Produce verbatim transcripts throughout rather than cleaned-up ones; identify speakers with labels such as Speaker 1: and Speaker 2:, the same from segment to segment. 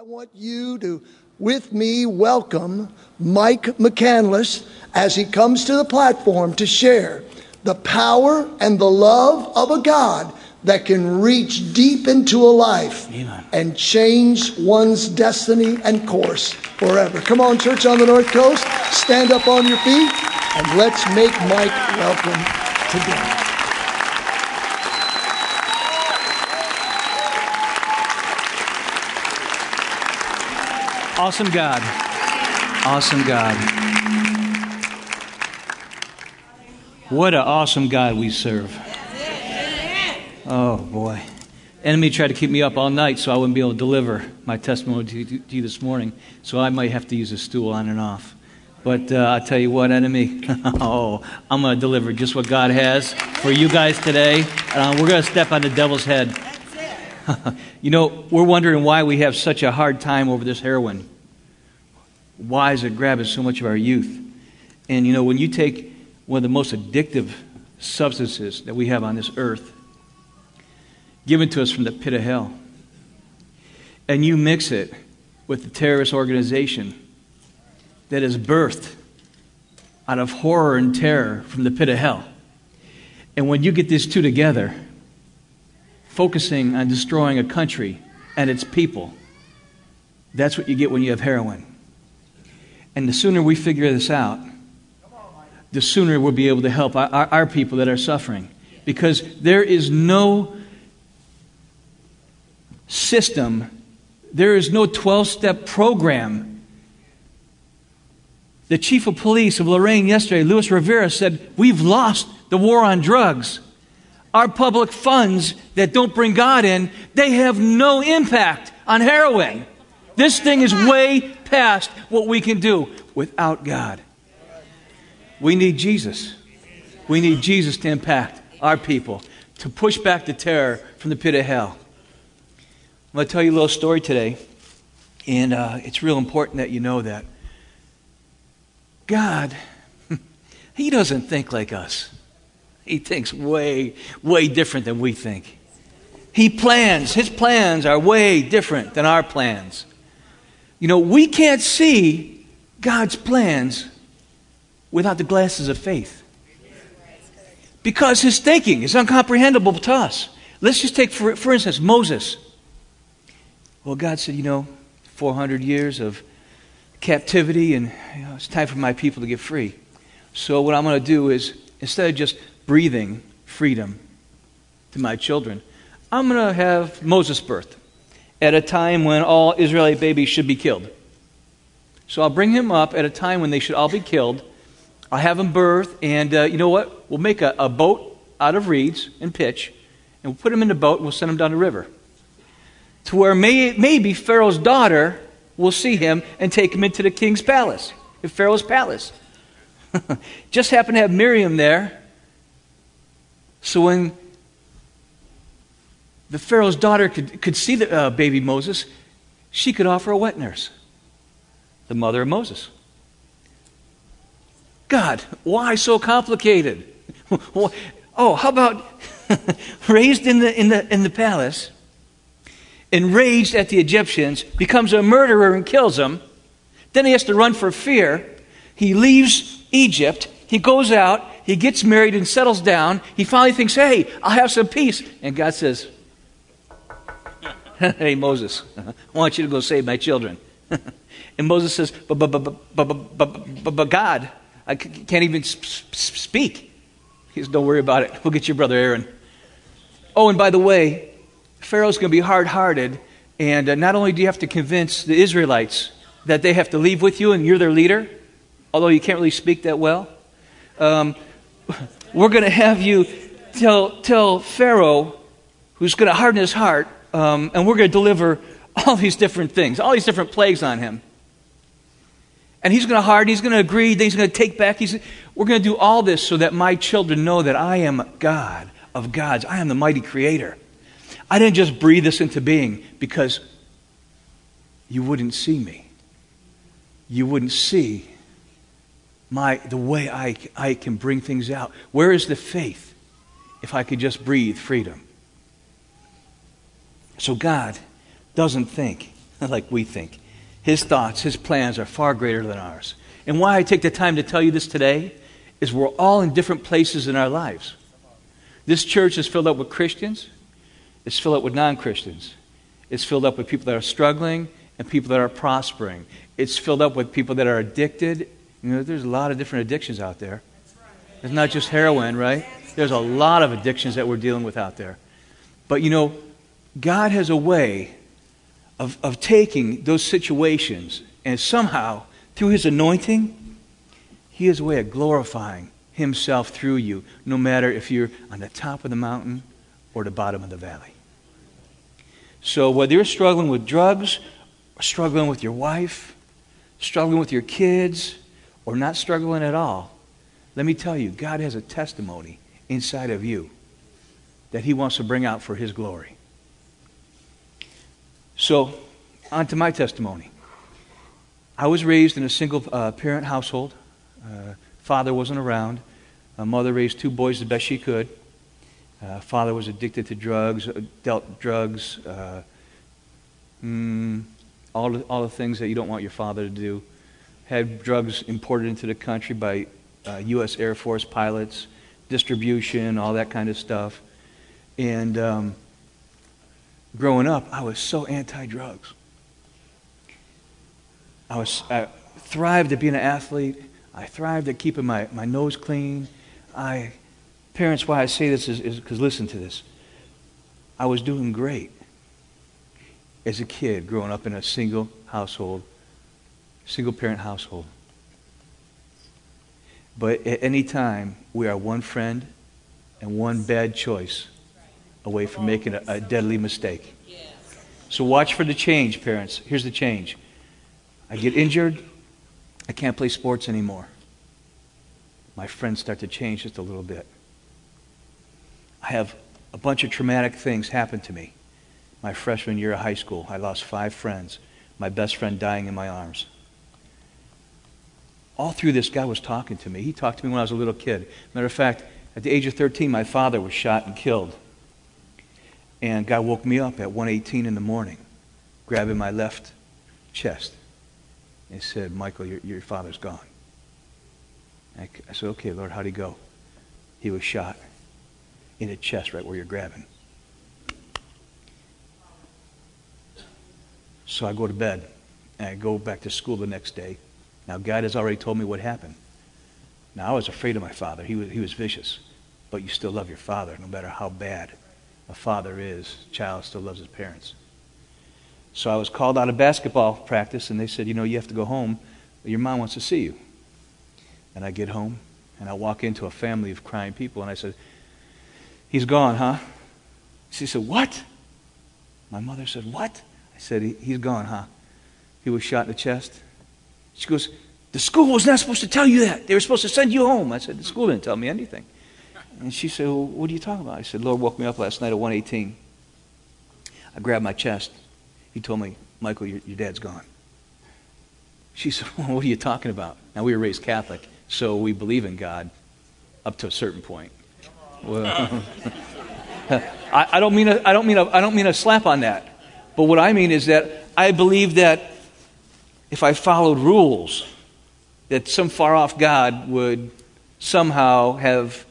Speaker 1: want you to, with me, welcome Mike McCandless as he comes to the platform to share the power and the love of a God that can reach deep into a life Amen. And change one's destiny and course forever. Come on, church on the North Coast, stand up on your feet, and let's make Mike welcome today.
Speaker 2: Awesome God. Awesome God. What an awesome God we serve. Oh, boy. Enemy tried to keep me up all night so I wouldn't be able to deliver my testimony to, to, to you this morning. So I might have to use a stool on and off. But uh, I'll tell you what, enemy. oh, I'm going to deliver just what God has for you guys today. Uh, we're going to step on the devil's head. You know, we're wondering why we have such a hard time over this heroin. Why is it grabbing so much of our youth? And, you know, when you take one of the most addictive substances that we have on this earth, given to us from the pit of hell, and you mix it with the terrorist organization that is birthed out of horror and terror from the pit of hell, and when you get these two together, focusing on destroying a country and its people, that's what you get when you have heroin. And the sooner we figure this out, the sooner we'll be able to help our, our people that are suffering. Because there is no system, there is no twelve-step program. The chief of police of Lorain yesterday, Luis Rivera, said, we've lost the war on drugs. Our public funds that don't bring God in, they have no impact on heroin. This thing is way past what we can do without God. We need Jesus. We need Jesus to impact our people, to push back the terror from the pit of hell. I'm going to tell you a little story today, and uh, it's real important that you know that. God, He doesn't think like us. He thinks way, way different than we think. He plans. His plans are way different than our plans. You know, we can't see God's plans without the glasses of faith. Because His thinking is incomprehensible to us. Let's just take, for, for instance, Moses. Well, God said, you know, four hundred years of captivity, and you know, it's time for my people to get free. So what I'm going to do is, instead of just breathing freedom to my children, I'm going to have Moses birthed at a time when all Israelite babies should be killed. So I'll bring him up at a time when they should all be killed. I'll have him birth, and uh, you know what? We'll make a, a boat out of reeds and pitch, and we'll put him in the boat, and we'll send him down the river. To where may, maybe Pharaoh's daughter will see him and take him into the king's palace, in Pharaoh's palace. Just happened to have Miriam there. So when the Pharaoh's daughter could, could see the uh, baby Moses, she could offer a wet nurse, the mother of Moses. God, why so complicated? Oh, how about raised in the in the in the palace, enraged at the Egyptians, becomes a murderer and kills them. Then he has to run for fear. He leaves Egypt. He goes out. He gets married and settles down. He finally thinks, hey, I'll have some peace. And God says, hey, Moses, I want you to go save my children. And Moses says, but, but, but, but, but, but, but God, I can't even speak. He says, don't worry about it. We'll get your brother Aaron. Oh, and by the way, Pharaoh's going to be hard-hearted. And uh, not only do you have to convince the Israelites that they have to leave with you and you're their leader, although you can't really speak that well, um, we're going to have you tell, tell Pharaoh, who's going to harden his heart, um, and we're going to deliver all these different things, all these different plagues on him. And he's going to harden, he's going to agree, then he's going to take back. He's, we're going to do all this so that my children know that I am God of gods. I am the mighty creator. I didn't just breathe this into being because you wouldn't see me. You wouldn't see my the way I, I can bring things out. Where is the faith if I could just breathe freedom? So God doesn't think like we think. His thoughts, His plans are far greater than ours. And why I take the time to tell you this today is we're all in different places in our lives. This church is filled up with Christians. It's filled up with non-Christians. It's filled up with people that are struggling and people that are prospering. It's filled up with people that are addicted. You know, there's a lot of different addictions out there. It's not just heroin, right? There's a lot of addictions that we're dealing with out there. But you know, God has a way of, of taking those situations and somehow, through His anointing, He has a way of glorifying Himself through you, no matter if you're on the top of the mountain or the bottom of the valley. So whether you're struggling with drugs, or struggling with your wife, struggling with your kids, or not struggling at all, let me tell you, God has a testimony inside of you that He wants to bring out for His glory. So, on to my testimony. I was raised in a single uh, parent household. Uh, father wasn't around. My mother raised two boys the best she could. Uh, father was addicted to drugs, dealt drugs, uh, mm, all, the, all the things that you don't want your father to do. Had drugs imported into the country by uh, U S Air Force pilots, distribution, all that kind of stuff. And um, growing up, I was so anti-drugs. I was I thrived at being an athlete. I thrived at keeping my, my nose clean. I, parents, why I say this is because listen to this. I was doing great as a kid growing up in a single household, single parent household. But at any time, we are one friend and one bad choice away from making a, a deadly mistake. So watch for the change, parents. Here's the change. I get injured. I can't play sports anymore. My friends start to change just a little bit. I have a bunch of traumatic things happen to me. My freshman year of high school, I lost five friends. My best friend dying in my arms. All through this, God was talking to me. He talked to me when I was a little kid. Matter of fact, at the age of thirteen, my father was shot and killed. And God woke me up at one eighteen in the morning, grabbing my left chest. And said, Michael, your, your father's gone. I, I said, okay, Lord, how'd he go? He was shot in the chest right where you're grabbing. So I go to bed, and I go back to school the next day. Now, God has already told me what happened. Now, I was afraid of my father. He was, he was vicious. But you still love your father, no matter how bad a father is. A child still loves his parents. So I was called out of basketball practice, and they said, you know, you have to go home. Your mom wants to see you. And I get home, and I walk into a family of crying people, and I said, he's gone, huh? She said, what? My mother said, what? I said, he, he's gone, huh? He was shot in the chest. She goes, the school was not supposed to tell you that. They were supposed to send you home. I said, the school didn't tell me anything. And she said, well, what are you talking about? I said, Lord woke me up last night at one eighteen. I grabbed my chest. He told me, Michael, your, your dad's gone. She said, well, what are you talking about? Now, we were raised Catholic, so we believe in God up to a certain point. Well, I, I don't mean a, I don't mean a, I don't mean a slap on that. But what I mean is that I believe that if I followed rules, that some far-off God would somehow have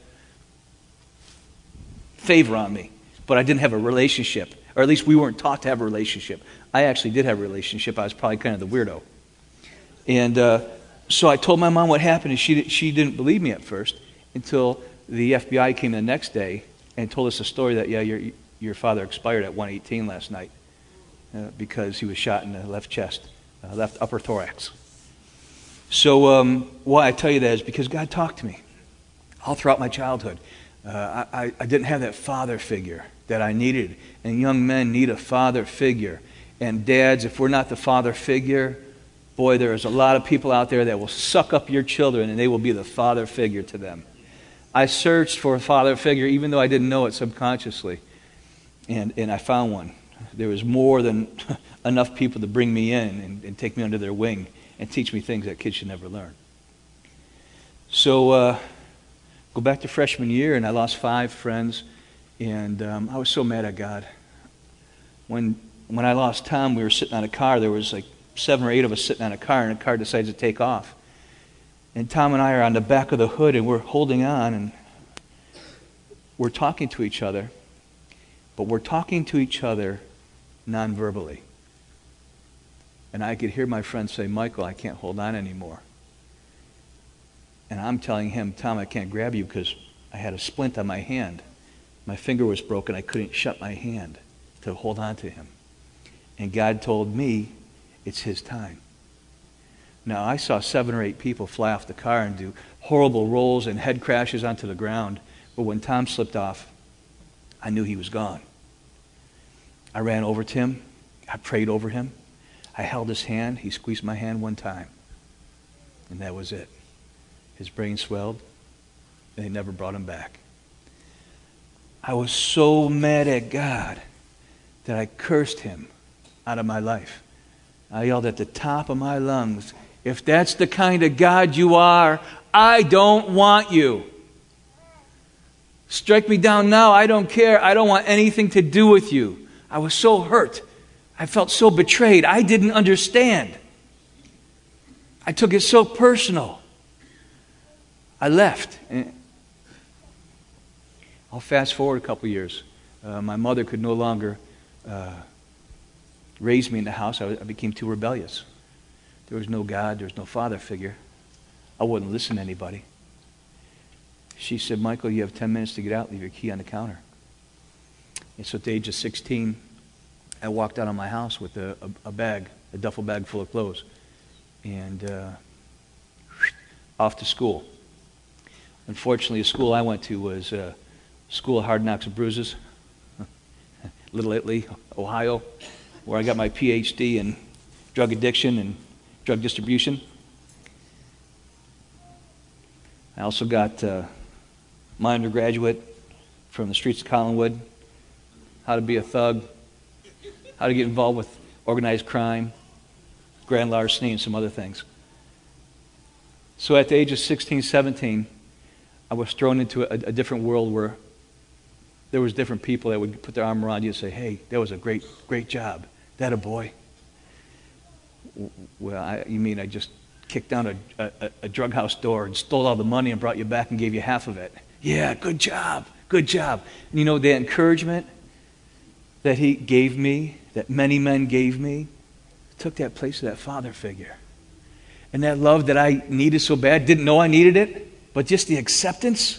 Speaker 2: favor on me. But I didn't have a relationship. Or at least we weren't taught to have a relationship. I actually did have a relationship. I was probably kind of the weirdo. And uh, so I told my mom what happened, and she she didn't believe me at first until the F B I came the next day and told us a story that, yeah, your your father expired at one eighteen last night uh, because he was shot in the left chest, uh, left upper thorax. So um, why I tell you that is because God talked to me all throughout my childhood. Uh, I, I didn't have that father figure that I needed. And young men need a father figure. And dads, if we're not the father figure, boy, there's a lot of people out there that will suck up your children and they will be the father figure to them. I searched for a father figure even though I didn't know it subconsciously. And, and I found one. There was more than enough people to bring me in and, and take me under their wing and teach me things that kids should never learn. So, uh, go back to freshman year, and I lost five friends, and um, I was so mad at God. When when I lost Tom, we were sitting on a car. There was like seven or eight of us sitting on a car, and the car decides to take off. And Tom and I are on the back of the hood, and we're holding on, and we're talking to each other, but we're talking to each other non-verbally. And I could hear my friend say, Michael, I can't hold on anymore. And I'm telling him, Tom, I can't grab you because I had a splint on my hand. My finger was broken. I couldn't shut my hand to hold on to him. And God told me it's his time. Now, I saw seven or eight people fly off the car and do horrible rolls and head crashes onto the ground. But when Tom slipped off, I knew he was gone. I ran over to him. I prayed over him. I held his hand. He squeezed my hand one time. And that was it. His brain swelled, and they never brought him back. I was so mad at God that I cursed him out of my life. I yelled at the top of my lungs, if that's the kind of God you are, I don't want you. Strike me down now. I don't care. I don't want anything to do with you. I was so hurt. I felt so betrayed. I didn't understand. I took it so personal. I left. I'll fast forward a couple years. Uh, my mother could no longer uh, raise me in the house. I, I became too rebellious. There was no God. There was no father figure. I wouldn't listen to anybody. She said, Michael, you have ten minutes to get out. Leave your key on the counter. And so at the age of sixteen, I walked out of my house with a, a, a bag, a duffel bag full of clothes, and uh, off to school. Unfortunately, the school I went to was uh, School of Hard Knocks and Bruises, Little Italy, Ohio, where I got my P H D in drug addiction and drug distribution. I also got uh, my undergraduate from the streets of Collinwood, how to be a thug, how to get involved with organized crime, grand larceny, and some other things. So at the age of sixteen, seventeen, I was thrown into a, a different world where there was different people that would put their arm around you and say, hey, that was a great, great job. That a boy? Well, I, you mean I just kicked down a, a, a drug house door and stole all the money and brought you back and gave you half of it? Yeah, good job, good job. And you know, the encouragement that he gave me, that many men gave me, took that place of that father figure. And that love that I needed so bad, didn't know I needed it, but just the acceptance,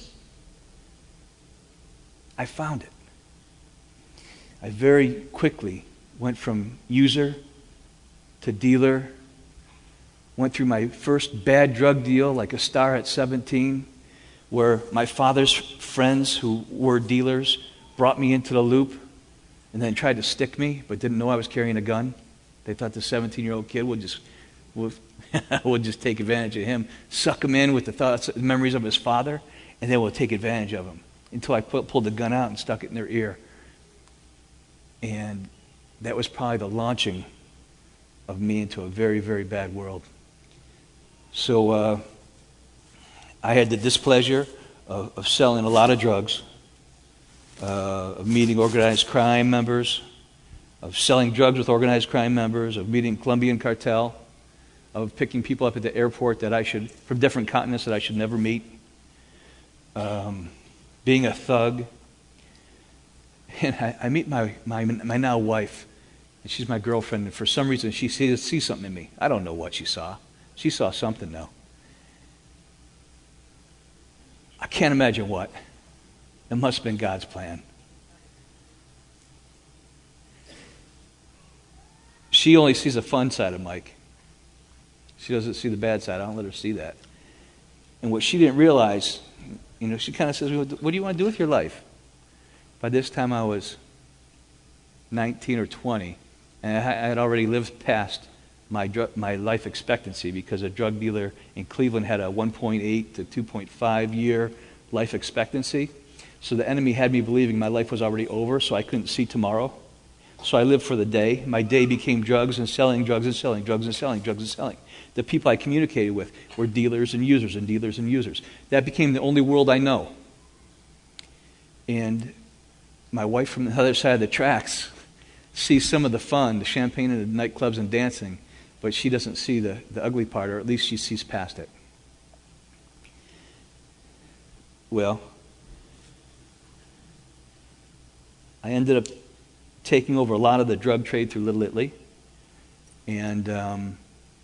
Speaker 2: I found it. I very quickly went from user to dealer, went through my first bad drug deal like a star at seventeen, where my father's friends who were dealers brought me into the loop and then tried to stick me, but didn't know I was carrying a gun. They thought the seventeen-year-old kid would just would, would just take advantage of him, suck him in with the thoughts, memories of his father, and then would take advantage of him until I put, pulled the gun out and stuck it in their ear. And that was probably the launching of me into a very, very bad world. So uh, I had the displeasure of, of selling a lot of drugs, uh, of meeting organized crime members, of selling drugs with organized crime members, of meeting Colombian cartel, of picking people up at the airport that I should, from different continents that I should never meet, um, being a thug. And I, I meet my, my my now wife, and she's my girlfriend, and for some reason she sees, sees something in me. I don't know what she saw. She saw something, though. I can't imagine what. It must have been God's plan. She only sees the fun side of Mike. She doesn't see the bad side. I don't let her see that. And what she didn't realize, you know, she kind of says, what do you want to do with your life? By this time I was nineteen or twenty, and I had already lived past my dr- my life expectancy because a drug dealer in Cleveland had a one point eight to two point five year life expectancy. So the enemy had me believing my life was already over, so I couldn't see tomorrow. So I lived for the day. My day became drugs and selling drugs and selling drugs and selling drugs and selling. The people I communicated with were dealers and users and dealers and users. That became the only world I know. And my wife from the other side of the tracks sees some of the fun, the champagne and the nightclubs and dancing, but she doesn't see the, the ugly part, or at least she sees past it. Well, I ended up taking over a lot of the drug trade through Little Italy, and um,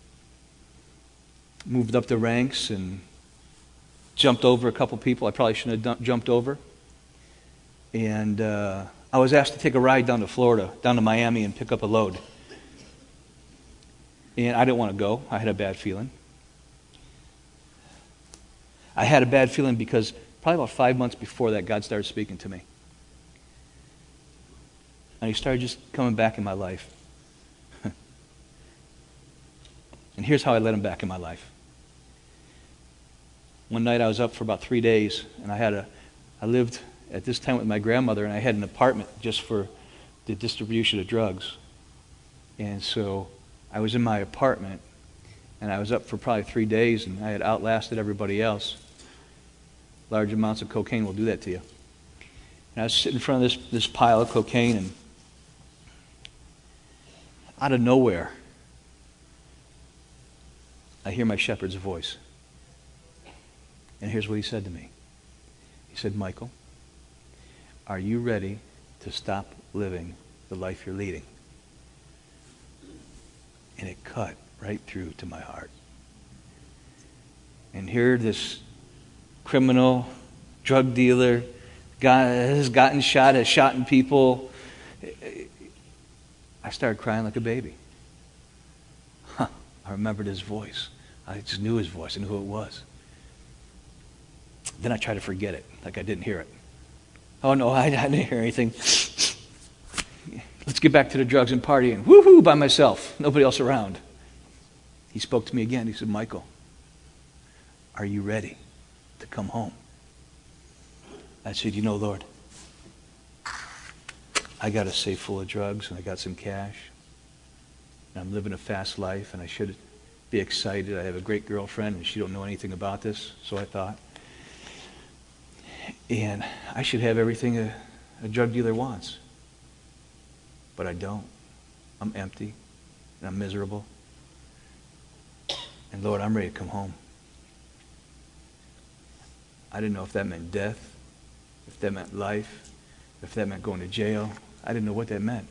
Speaker 2: moved up the ranks and jumped over a couple people I probably shouldn't have jumped over. And uh, I was asked to take a ride down to Florida, down to Miami, and pick up a load. And I didn't want to go. I had a bad feeling. I had a bad feeling because probably about five months before that, God started speaking to me. And he started just coming back in my life. And here's how I let him back in my life. One night I was up for about three days, and I had a, I lived at this time with my grandmother, and I had an apartment just for the distribution of drugs. And so I was in my apartment, and I was up for probably three days, and I had outlasted everybody else. Large amounts of cocaine will do that to you. And I was sitting in front of this, this pile of cocaine, and out of nowhere, I hear my shepherd's voice. And here's what he said to me. He said, Michael, are you ready to stop living the life you're leading? And it cut right through to my heart. And here this criminal, drug dealer, guy has gotten shot, has shot in people. I started crying like a baby. Huh. I remembered his voice. I just knew his voice. I knew who it was. Then I tried to forget it, like I didn't hear it. Oh no, I, I didn't hear anything. Let's get back to the drugs and partying. Woohoo, by myself. Nobody else around. He spoke to me again. He said, Michael, are you ready to come home? I said, you know, Lord, I got a safe full of drugs, and I got some cash, and I'm living a fast life, and I should be excited. I have a great girlfriend, and she don't know anything about this, so I thought. And I should have everything a, a drug dealer wants. But I don't. I'm empty, and I'm miserable. And Lord, I'm ready to come home. I didn't know if that meant death, if that meant life, if that meant going to jail. I didn't know what that meant.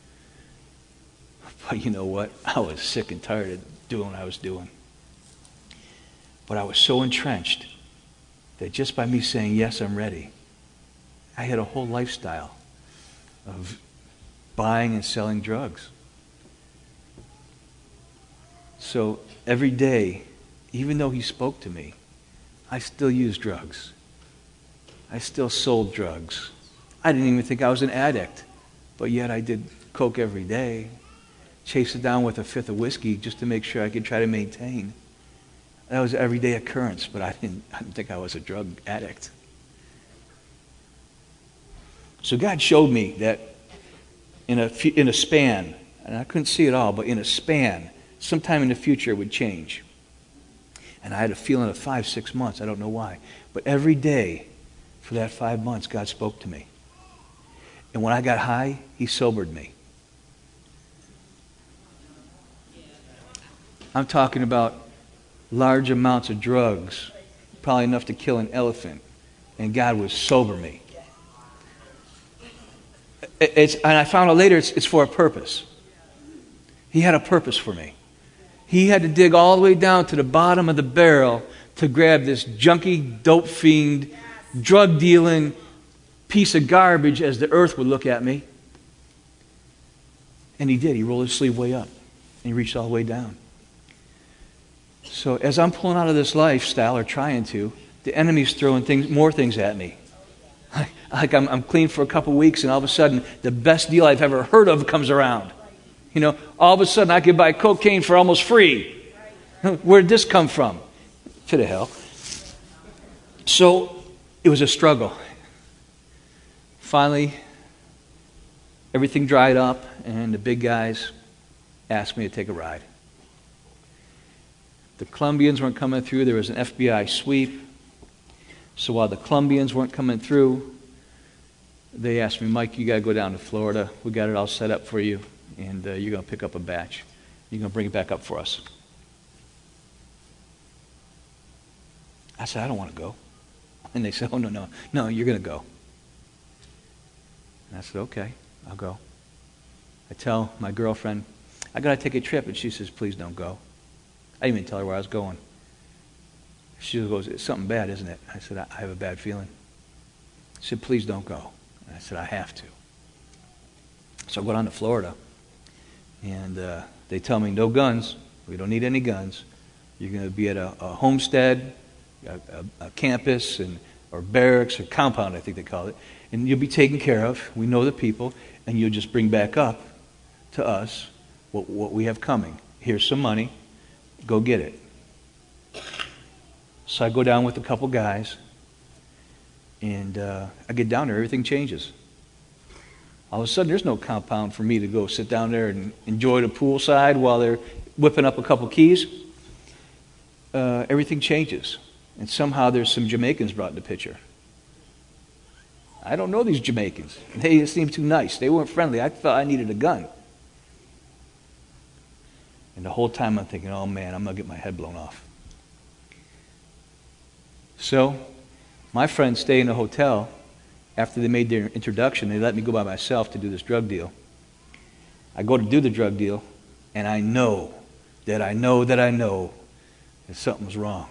Speaker 2: But you know what? I was sick and tired of doing what I was doing. But I was so entrenched that just by me saying, yes, I'm ready, I had a whole lifestyle of buying and selling drugs. So every day, even though he spoke to me, I still used drugs. I still sold drugs. I didn't even think I was an addict, but yet I did coke every day, chase it down with a fifth of whiskey just to make sure I could try to maintain. That was an everyday occurrence, but I didn't, I didn't think I was a drug addict. So God showed me that in a, in a span, and I couldn't see it all, but in a span, sometime in the future it would change. And I had a feeling of five, six months, I don't know why. But every day for that five months, God spoke to me. And when I got high, he sobered me. I'm talking about large amounts of drugs, probably enough to kill an elephant, and God would sober me. It's, and I found out later it's, it's for a purpose. He had a purpose for me. He had to dig all the way down to the bottom of the barrel to grab this junkie, dope fiend, drug dealing piece of garbage as the earth would look at me. And he did. He rolled his sleeve way up, and he reached all the way down. So as I'm pulling out of this lifestyle, or trying to, the enemy's throwing things, more things at me. Like I'm, I'm clean for a couple weeks, and all of a sudden, the best deal I've ever heard of comes around. You know, all of a sudden, I could buy cocaine for almost free. Where'd this come from? To the hell. So it was a struggle. Finally, everything dried up, and the big guys asked me to take a ride. The Colombians weren't coming through. There was an F B I sweep. So while the Colombians weren't coming through, they asked me, Mike, you got to go down to Florida. We got it all set up for you, and uh, you're going to pick up a batch. You're going to bring it back up for us. I said, I don't want to go. And they said, oh, no, no, no, you're going to go. And I said, okay, I'll go. I tell my girlfriend, I got to take a trip, and she says, please don't go. I didn't even tell her where I was going. She goes, it's something bad, isn't it? I said, I have a bad feeling. She said, please don't go. And I said, I have to. So I go down to Florida, and uh, they tell me, no guns. We don't need any guns. You're going to be at a, a homestead, a, a, a campus, and or barracks, or compound, I think they call it, and you'll be taken care of. We know the people, and you'll just bring back up to us what, what we have coming. Here's some money. Go get it. So I go down with a couple guys, and uh, I get down there, everything changes. All of a sudden, there's no compound for me to go sit down there and enjoy the poolside while they're whipping up a couple keys. Uh, everything changes. And somehow there's some Jamaicans brought in the picture. I don't know these Jamaicans. They seemed too nice. They weren't friendly. I felt I needed a gun. And the whole time I'm thinking, oh man, I'm going to get my head blown off. So, my friends stay in a hotel. After they made their introduction, they let me go by myself to do this drug deal. I go to do the drug deal, and I know that I know that I know that something's wrong.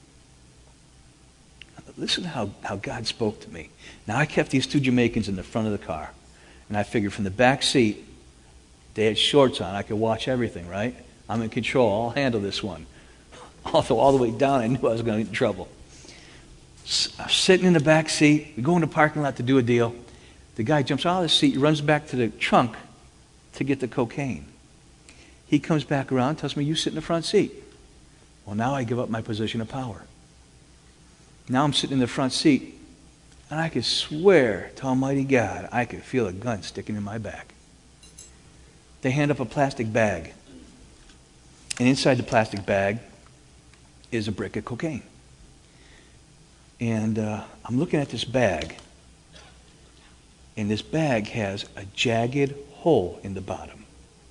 Speaker 2: Listen to how, how God spoke to me. Now, I kept these two Jamaicans in the front of the car, and I figured from the back seat, they had shorts on. I could watch everything, right? I'm in control. I'll handle this one. Although all the way down, I knew I was going to get in trouble. I'm sitting in the back seat. We go in the parking lot to do a deal. The guy jumps out of the seat, runs back to the trunk to get the cocaine. He comes back around, tells me, you sit in the front seat. Well, now I give up my position of power. Now I'm sitting in the front seat, and I could swear to Almighty God, I could feel a gun sticking in my back. They hand up a plastic bag, and inside the plastic bag is a brick of cocaine. And uh, I'm looking at this bag, and this bag has a jagged hole in the bottom.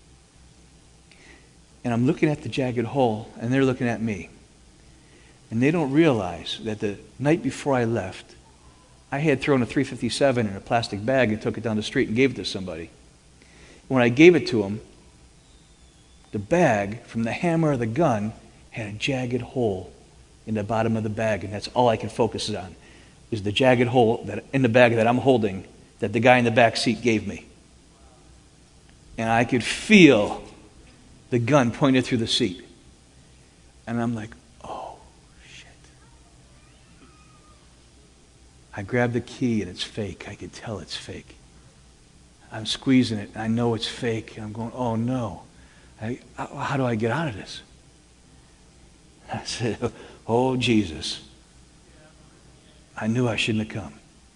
Speaker 2: And I'm looking at the jagged hole, and they're looking at me. And they don't realize that the night before I left, I had thrown a three fifty-seven in a plastic bag and took it down the street and gave it to somebody. When I gave it to them, the bag from the hammer of the gun had a jagged hole in the bottom of the bag, and that's all I can focus on, is the jagged hole that in the bag that I'm holding that the guy in the back seat gave me. And I could feel the gun pointed through the seat. And I'm like, oh, shit. I grab the key, and it's fake. I could tell it's fake. I'm squeezing it, and I know it's fake. And I'm going, oh, no. I, how do I get out of this? I said, oh, Jesus. I knew I shouldn't have come.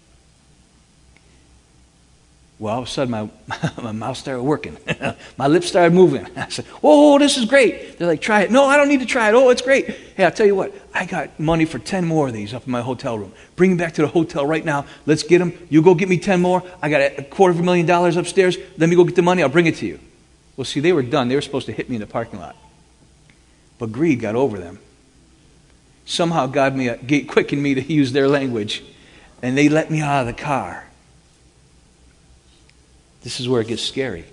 Speaker 2: Well, all of a sudden, my, my mouth started working. My lips started moving. I said, oh, this is great. They're like, try it. No, I don't need to try it. Oh, it's great. Hey, I'll tell you what. I got money for ten more of these up in my hotel room. Bring them back to the hotel right now. Let's get them. You go get me ten more. I got a quarter of a million dollars upstairs. Let me go get the money. I'll bring it to you. Well, see, they were done. They were supposed to hit me in the parking lot. But greed got over them. Somehow God me, quickened me to use their language, and they let me out of the car. This is where it gets scary.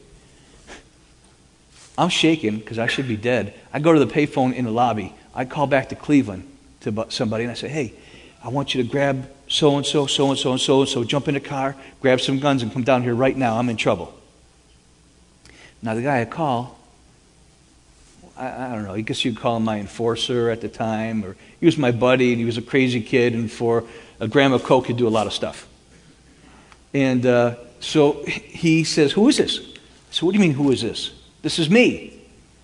Speaker 2: I'm shaking because I should be dead. I go to the payphone in the lobby. I call back to Cleveland to somebody, and I say, hey, I want you to grab so-and-so, so-and-so, and so-and-so, jump in the car, grab some guns, and come down here right now. I'm in trouble. Now, the guy I call, I, I don't know, I guess you'd call him my enforcer at the time, or he was my buddy, and he was a crazy kid, and for a gram of coke, he'd do a lot of stuff. And uh, so he says, who is this? I said, what do you mean, who is this? This is me.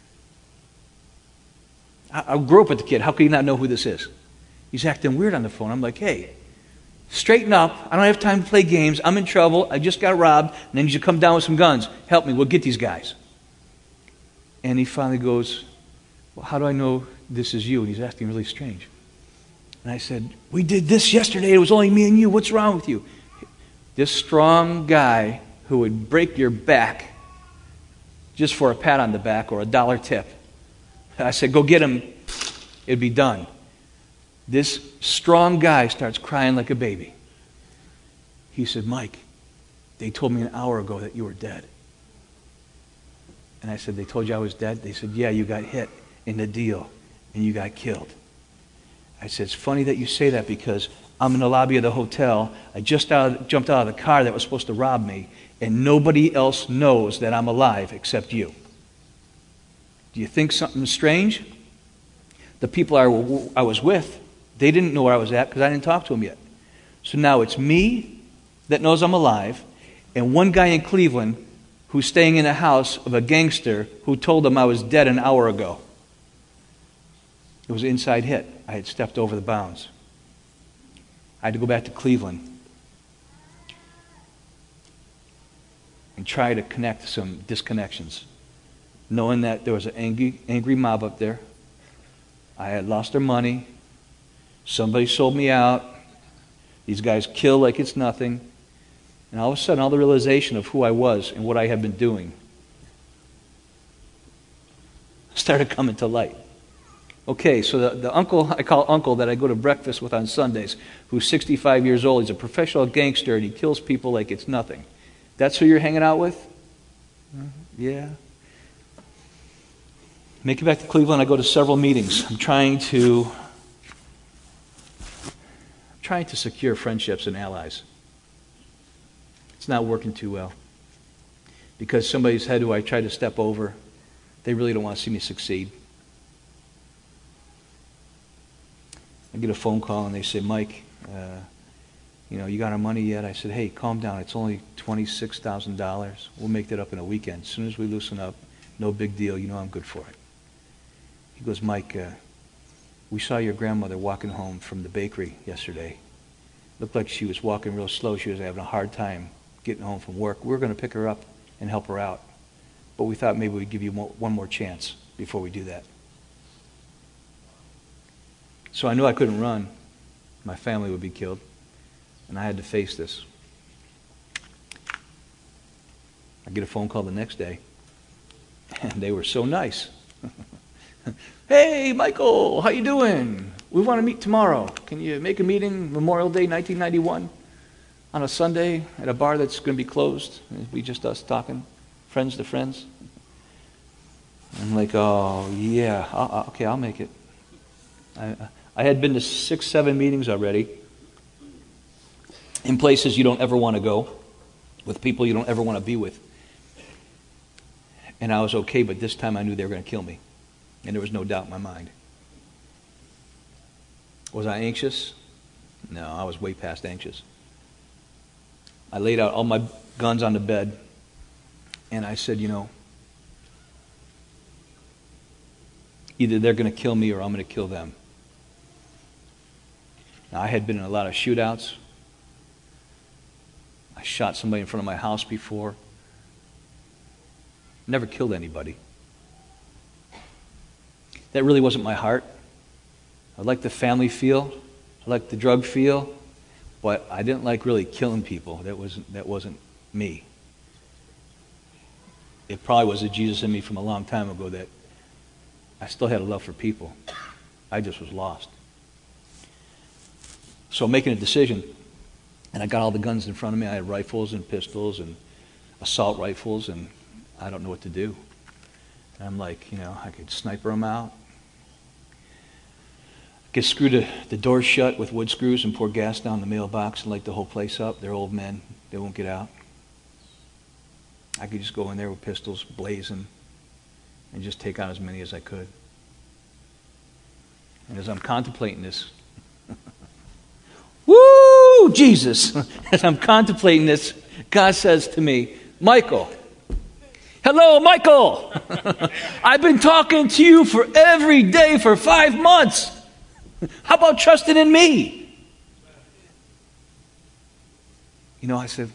Speaker 2: I, I grew up with the kid. How could you not know who this is? He's acting weird on the phone. I'm like, hey, straighten up. I don't have time to play games. I'm in trouble. I just got robbed. And then you should come down with some guns. Help me. We'll get these guys. And he finally goes, well, how do I know this is you? And he's acting really strange. And I said, we did this yesterday. It was only me and you. What's wrong with you? This strong guy who would break your back just for a pat on the back or a dollar tip. I said, go get him. It'd be done. This strong guy starts crying like a baby. He said, Mike, they told me an hour ago that you were dead. And I said, they told you I was dead? They said, yeah, you got hit in the deal and you got killed. I said, it's funny that you say that because I'm in the lobby of the hotel. I just out, jumped out of the car that was supposed to rob me, and nobody else knows that I'm alive except you. Do you think something's strange? The people I, I was with, they didn't know where I was at because I didn't talk to them yet. So now it's me that knows I'm alive, and one guy in Cleveland who's staying in a house of a gangster who told him I was dead an hour ago. It was an inside hit. I had stepped over the bounds. I had to go back to Cleveland and try to connect some disconnections, knowing that there was an angry, angry mob up there. I had lost their money. Somebody sold me out. These guys kill like it's nothing. And all of a sudden, all the realization of who I was and what I had been doing started coming to light. Okay, so the, the uncle, I call uncle, that I go to breakfast with on Sundays, who's sixty-five years old, he's a professional gangster, and he kills people like it's nothing. That's who you're hanging out with? Yeah. Make it back to Cleveland, I go to several meetings. I'm trying to, I'm trying to secure friendships and allies. It's not working too well. Because somebody's head who I try to step over, they really don't want to see me succeed. I get a phone call and they say, Mike, uh, you know, you got our money yet? I said, hey, calm down. It's only twenty-six thousand dollars. We'll make that up in a weekend. As soon as we loosen up, no big deal. You know I'm good for it. He goes, Mike, uh, we saw your grandmother walking home from the bakery yesterday. Looked like she was walking real slow. She was having a hard time getting home from work. We were going to pick her up and help her out. But we thought maybe we'd give you more, one more chance before we do that. So I knew I couldn't run. My family would be killed. And I had to face this. I get a phone call the next day. And they were so nice. Hey, Michael, how you doing? We want to meet tomorrow. Can you make a meeting Memorial Day nineteen ninety-one on a Sunday at a bar that's going to be closed? It'll be just us talking, friends to friends. I'm like, oh, yeah, I'll, okay, I'll make it. I, I had been to six, seven meetings already in places you don't ever want to go, with people you don't ever want to be with. And I was okay, but this time I knew they were going to kill me. And there was no doubt in my mind. Was I anxious? No, I was way past anxious. I laid out all my guns on the bed, and I said, you know, either they're going to kill me or I'm going to kill them. Now, I had been in a lot of shootouts. I shot somebody in front of my house before. Never killed anybody. That really wasn't my heart. I liked the family feel. I liked the drug feel. But I didn't like really killing people. That wasn't, that wasn't me. It probably was a Jesus in me from a long time ago that I still had a love for people. I just was lost. So I'm making a decision. And I got all the guns in front of me. I had rifles and pistols and assault rifles, and I don't know what to do. And I'm like, you know, I could sniper them out. I could screw the, the door shut with wood screws and pour gas down the mailbox and light the whole place up. They're old men. They won't get out. I could just go in there with pistols blazing and just take out as many as I could. And as I'm contemplating this, woo, Jesus, as I'm contemplating this, God says to me, Michael, hello, Michael, I've been talking to you for every day for five months. How about trusting in me? You know, I said,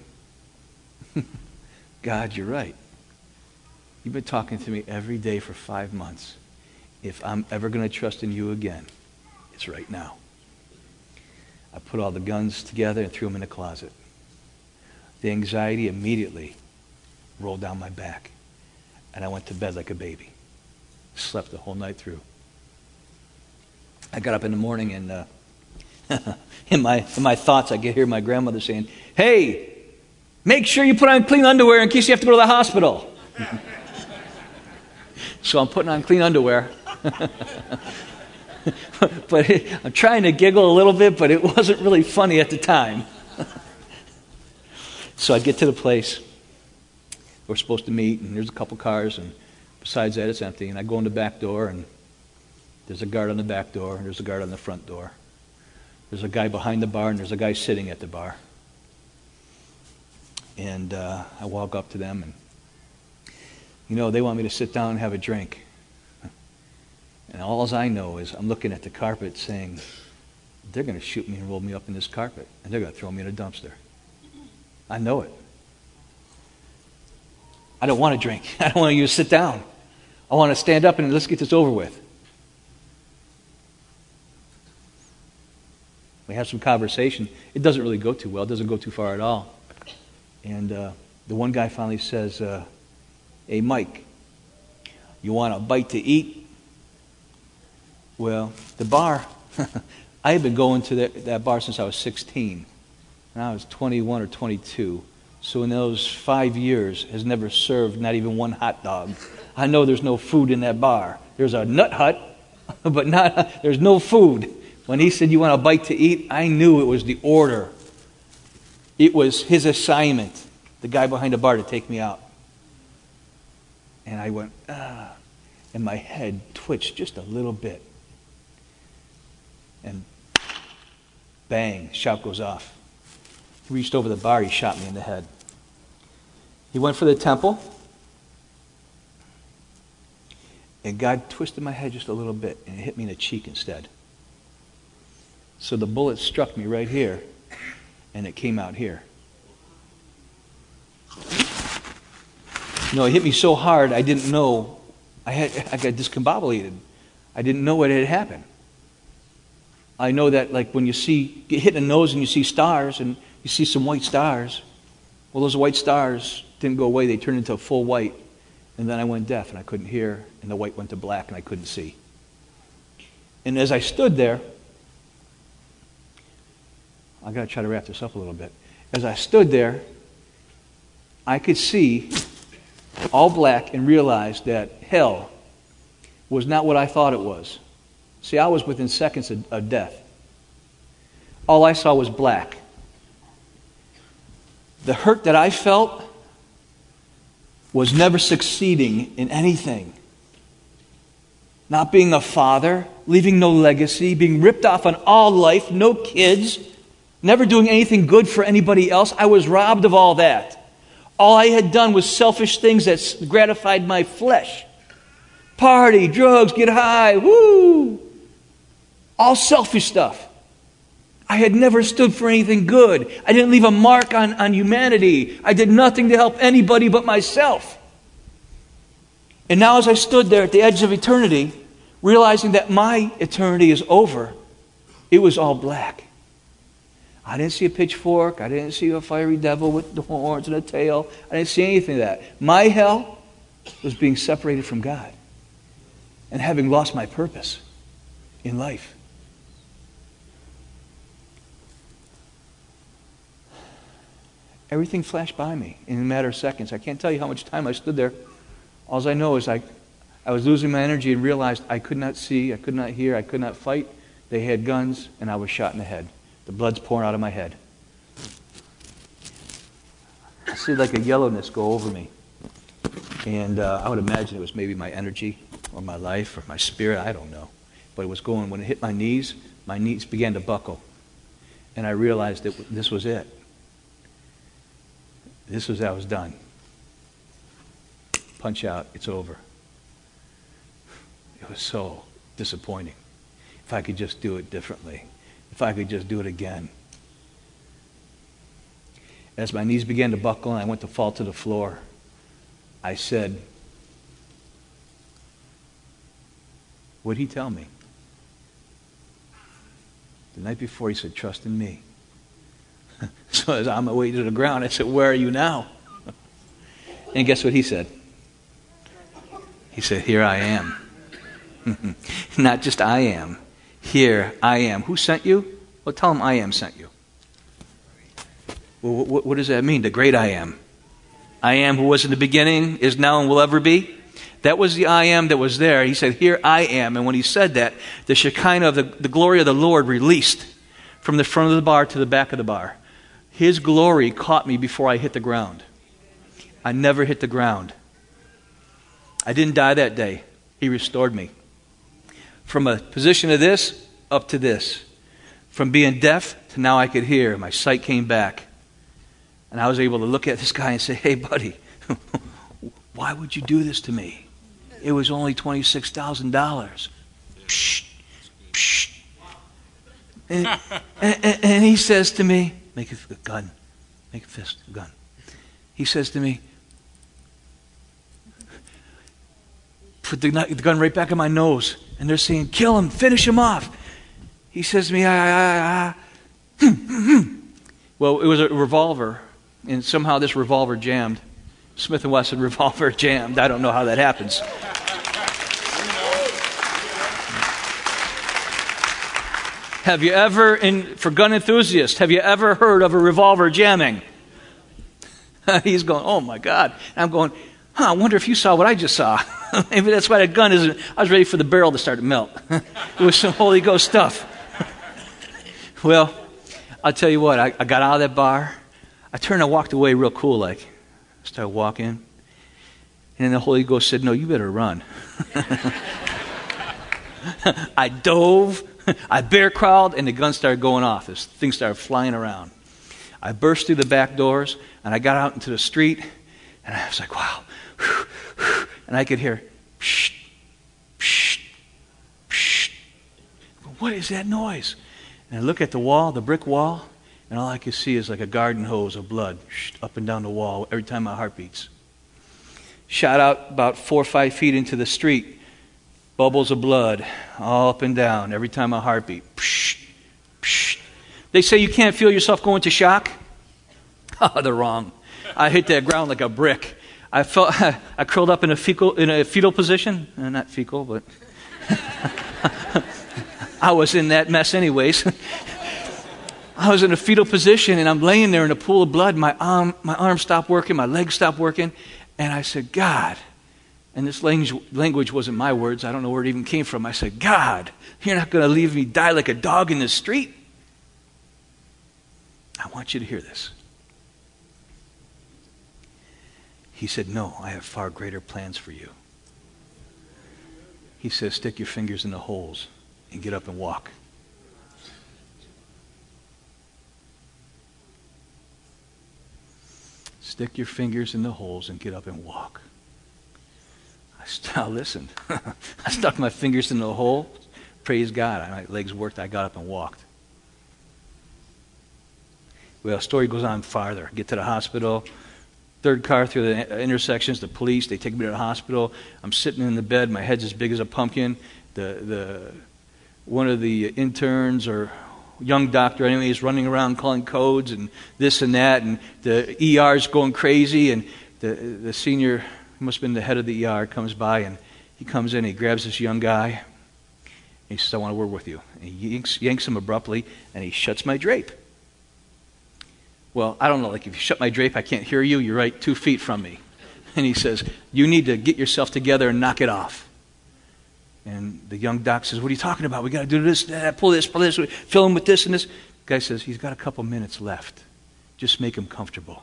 Speaker 2: God, you're right. You've been talking to me every day for five months. If I'm ever going to trust in you again, it's right now. I put all the guns together and threw them in the closet. the anxiety immediately rolled down my back. And I went to bed like a baby. Slept the whole night through. I got up in the morning and uh, in my in my thoughts I could hear my grandmother saying, "Hey, make sure you put on clean underwear in case you have to go to the hospital." So I'm putting on clean underwear. But it, I'm trying to giggle a little bit, but it wasn't really funny at the time. So I get to the place we're supposed to meet, and there's a couple cars, and besides that, it's empty. And I go in the back door, and there's a guard on the back door, and there's a guard on the front door. There's a guy behind the bar, and there's a guy sitting at the bar. And uh, I walk up to them, and, you know, they want me to sit down and have a drink. And all I know is I'm looking at the carpet saying, they're going to shoot me and roll me up in this carpet, and they're going to throw me in a dumpster. I know it. I don't want to drink. I don't want you to sit down. I want to stand up and let's get this over with. We have some conversation. It doesn't really go too well. It doesn't go too far at all. And uh, the one guy finally says, uh, "Hey, Mike, you want a bite to eat?" Well, the bar, I had been going to that, that bar since I was sixteen. And I was twenty-one or twenty-two. So in those five years, has never served not even one hot dog. I know there's no food in that bar. There's a nut hut, but not there's no food. When he said, "You want a bite to eat?" I knew it was the order. It was his assignment, the guy behind the bar, to take me out. And I went, ah, and my head twitched just a little bit. And bang, shout goes off. He reached over the bar, he shot me in the head. He went for the temple, and God twisted my head just a little bit, and it hit me in the cheek instead. So the bullet struck me right here, and it came out here. No, it hit me so hard I didn't know. I had I got discombobulated. I didn't know what had happened. I know that, like, when you see, get hit in the nose and you see stars, and you see some white stars, well, those white stars didn't go away. They turned into a full white. And then I went deaf, and I couldn't hear, and the white went to black, and I couldn't see. And as I stood there, I've got to try to wrap this up a little bit. As I stood there, I could see all black and realized that hell was not what I thought it was. See, I was within seconds of, of death. All I saw was black. The hurt that I felt was never succeeding in anything. Not being a father, leaving no legacy, being ripped off on all life, no kids, never doing anything good for anybody else. I was robbed of all that. All I had done was selfish things that gratified my flesh. Party, drugs, get high, woo! All selfish stuff. I had never stood for anything good. I didn't leave a mark on, on humanity. I did nothing to help anybody but myself. And now as I stood there at the edge of eternity, realizing that my eternity is over, it was all black. I didn't see a pitchfork. I didn't see a fiery devil with the horns and a tail. I didn't see anything of that. My hell was being separated from God and having lost my purpose in life. Everything flashed by me in a matter of seconds. I can't tell you how much time I stood there. All I know is I, I was losing my energy and realized I could not see, I could not hear, I could not fight. They had guns, and I was shot in the head. The blood's pouring out of my head. I see like a yellowness go over me. And uh, I would imagine it was maybe my energy or my life or my spirit. I don't know. But it was going. When it hit my knees, my knees began to buckle. And I realized that this was it. This was, I was done. Punch out, it's over. It was so disappointing. If I could just do it differently. If I could just do it again. As my knees began to buckle and I went to fall to the floor, I said, what'd he tell me? The night before he said, trust in me. So as I'm on my way to the ground, I said, where are you now? And guess what he said? He said, here I am. Not just I am. Here I am. Who sent you? Well, tell him I am sent you. Well, what, what does that mean? The great I am. I am who was in the beginning, is now, and will ever be. That was the I am that was there. He said, here I am. And when he said that, the Shekinah of the, the glory of the Lord released from the front of the bar to the back of the bar. His glory caught me before I hit the ground. I never hit the ground. I didn't die that day. He restored me. From a position of this up to this. From being deaf to now I could hear. My sight came back. And I was able to look at this guy and say, hey, buddy, why would you do this to me? It was only twenty-six thousand dollars. Psh, psh. And, and, and he says to me, make a gun. Make a fist, a gun. He says to me, put the, the gun right back in my nose. And they're saying, kill him, finish him off. He says to me, ah, ah, ah. Well, it was a revolver. And somehow this revolver jammed. Smith and Wesson revolver jammed. I don't know how that happens. Have you ever, in, for gun enthusiasts, have you ever heard of a revolver jamming? He's going, oh my God. And I'm going, huh, I wonder if you saw what I just saw. Maybe that's why that gun isn't. I was ready for the barrel to start to melt. It was some Holy Ghost stuff. Well, I'll tell you what, I, I got out of that bar. I turned and walked away real cool like. I started walking. And then the Holy Ghost said, no, you better run. I dove. I bear crawled, and the gun started going off. This thing started flying around. I burst through the back doors, and I got out into the street, and I was like, wow. And I could hear, psh, psh, psh. What is that noise? And I look at the wall, the brick wall, and all I could see is like a garden hose of blood up and down the wall every time my heart beats. Shot out about four or five feet into the street. Bubbles of blood all up and down every time my heart beat. Psh, psh. They say you can't feel yourself going to shock. Oh, they're wrong. I hit that ground like a brick. I felt I curled up in a fecal in a fetal position. Uh, not fecal, but I was in that mess anyways. I was in a fetal position, and I'm laying there in a pool of blood. My arm, my arm stopped working, my legs stopped working, and I said, God. And this language, language wasn't my words. I don't know where it even came from. I said, God, you're not going to leave me die like a dog in the street. I want you to hear this. He said, no, I have far greater plans for you. He says, stick your fingers in the holes and get up and walk. Stick your fingers in the holes and get up and walk. I st- listened. I stuck my fingers in the hole. Praise God. My legs worked. I got up and walked. Well, the story goes on farther. Get to the hospital. Third car through the intersections. The police, they take me to the hospital. I'm sitting in the bed. My head's as big as a pumpkin. The the one of the interns or young doctor anyway is running around calling codes and this and that. And the E R's going crazy. And the the senior... He must have been the head of the E R, comes by, and he comes in, he grabs this young guy, and he says, I want to work with you. And he yanks, yanks him abruptly, and he shuts my drape. Well, I don't know, like if you shut my drape, I can't hear you, you're right two feet from me. And he says, you need to get yourself together and knock it off. And the young doc says, what are you talking about? We got to do this, that, pull this, pull this, fill him with this and this. The guy says, he's got a couple minutes left. Just make him comfortable.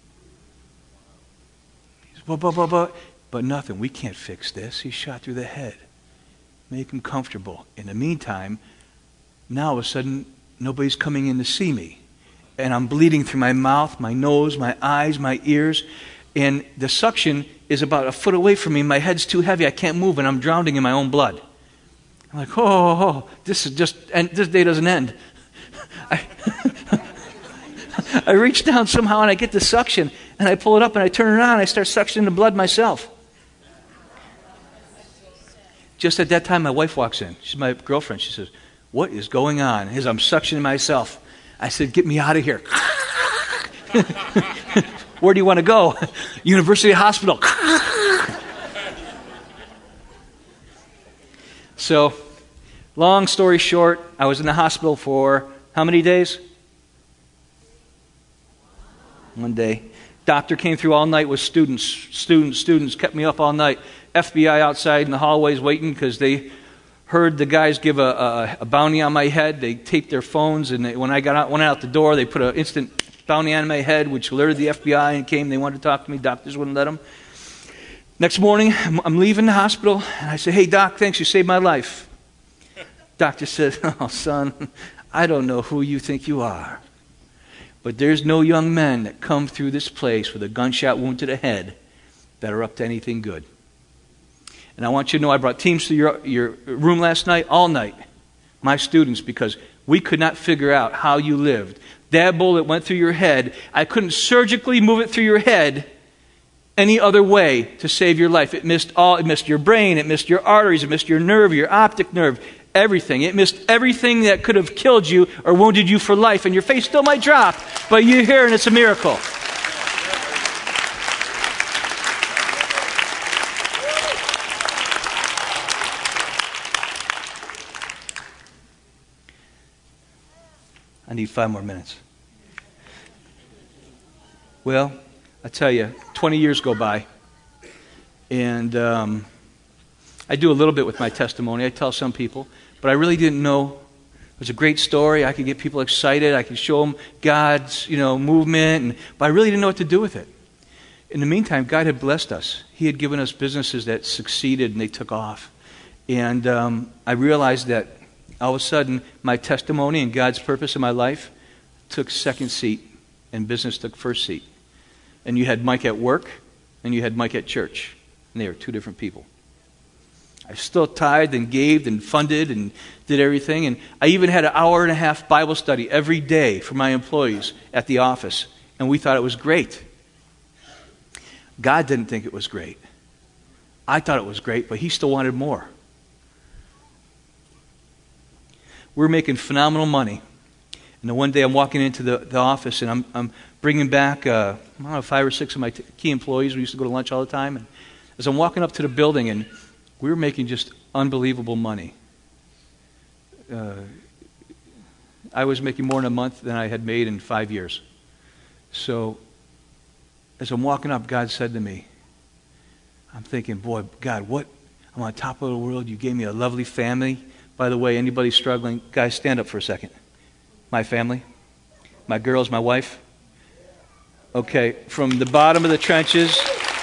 Speaker 2: But, but, but, but, but nothing. We can't fix this. He's shot through the head. Make him comfortable. In the meantime, now all of a sudden, nobody's coming in to see me. And I'm bleeding through my mouth, my nose, my eyes, my ears. And the suction is about a foot away from me. My head's too heavy. I can't move, and I'm drowning in my own blood. I'm like, oh, oh, oh this is just, and this day doesn't end. I, I reach down somehow, and I get the suction. And I pull it up and I turn it on and I start suctioning the blood myself. Just at that time, my wife walks in. She's my girlfriend. She says, what is going on? As I'm suctioning myself. I said, get me out of here. Where do you want to go? University Hospital. So, long story short, I was in the hospital for how many days? One day. Doctor came through all night with students, students, students, kept me up all night. F B I outside in the hallways waiting because they heard the guys give a, a, a bounty on my head. They taped their phones, and they, when I got out, went out the door, they put an instant bounty on my head, which alerted the F B I and came. They wanted to talk to me. Doctors wouldn't let them. Next morning, I'm, I'm leaving the hospital, and I say, "Hey, Doc, thanks. You saved my life." Doctor said, "Oh, son, I don't know who you think you are, but there's no young men that come through this place with a gunshot wound to the head that are up to anything good. And I want you to know I brought teams to your, your room last night, all night, my students, because we could not figure out how you lived. That bullet went through your head. I couldn't surgically move it through your head any other way to save your life. It missed all. It missed your brain. It missed your arteries. It missed your nerve, your optic nerve, everything. It missed everything that could have killed you or wounded you for life. And your face still might drop, but you're here and it's a miracle." I need five more minutes. Well, I tell you, twenty years go by, and um, I do a little bit with my testimony. I tell some people, but I really didn't know. It was a great story. I could get people excited. I could show them God's, you know, movement, and, but I really didn't know what to do with it. In the meantime, God had blessed us. He had given us businesses that succeeded and they took off. And um, I realized that all of a sudden, my testimony and God's purpose in my life took second seat, and business took first seat. And you had Mike at work, and you had Mike at church, and they were two different people. I still tithed and gave and funded and did everything, and I even had an hour and a half Bible study every day for my employees at the office, and we thought it was great. God didn't think it was great. I thought it was great, but He still wanted more. We're making phenomenal money. And then one day I'm walking into the, the office and I'm, I'm bringing back uh, I don't know, five or six of my t- key employees. We used to go to lunch all the time. And as I'm walking up to the building, and we were making just unbelievable money. Uh, I was making more in a month than I had made in five years. So as I'm walking up, God said to me, I'm thinking, boy, God, what? I'm on top of the world. You gave me a lovely family. By the way, anybody struggling, guys, stand up for a second. My family, my girls, my wife. Okay, from the bottom of the trenches,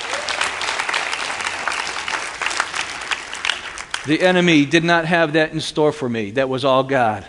Speaker 2: the enemy did not have that in store for me. That was all God.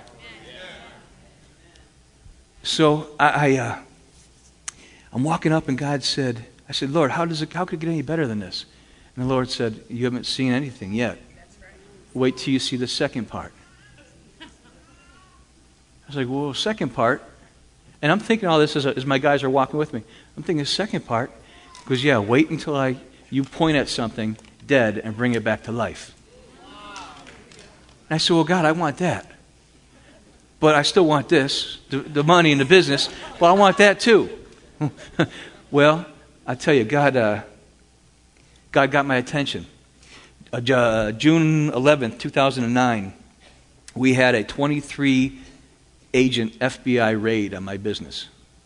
Speaker 2: So I, I uh, I'm walking up, and God said, I said, Lord, how does it? How could it get any better than this? And the Lord said, you haven't seen anything yet. Wait till you see the second part. I was like, well, second part? And I'm thinking all this as, as my guys are walking with me. I'm thinking, second part? He goes, yeah, wait until I you point at something dead and bring it back to life. And I said, well, God, I want that. But I still want this, the, the money and the business. Well, I want that too. Well, I tell you, God, uh, God got my attention. Uh, June eleventh, two thousand nine, we had a twenty-three agent F B I raid on my business.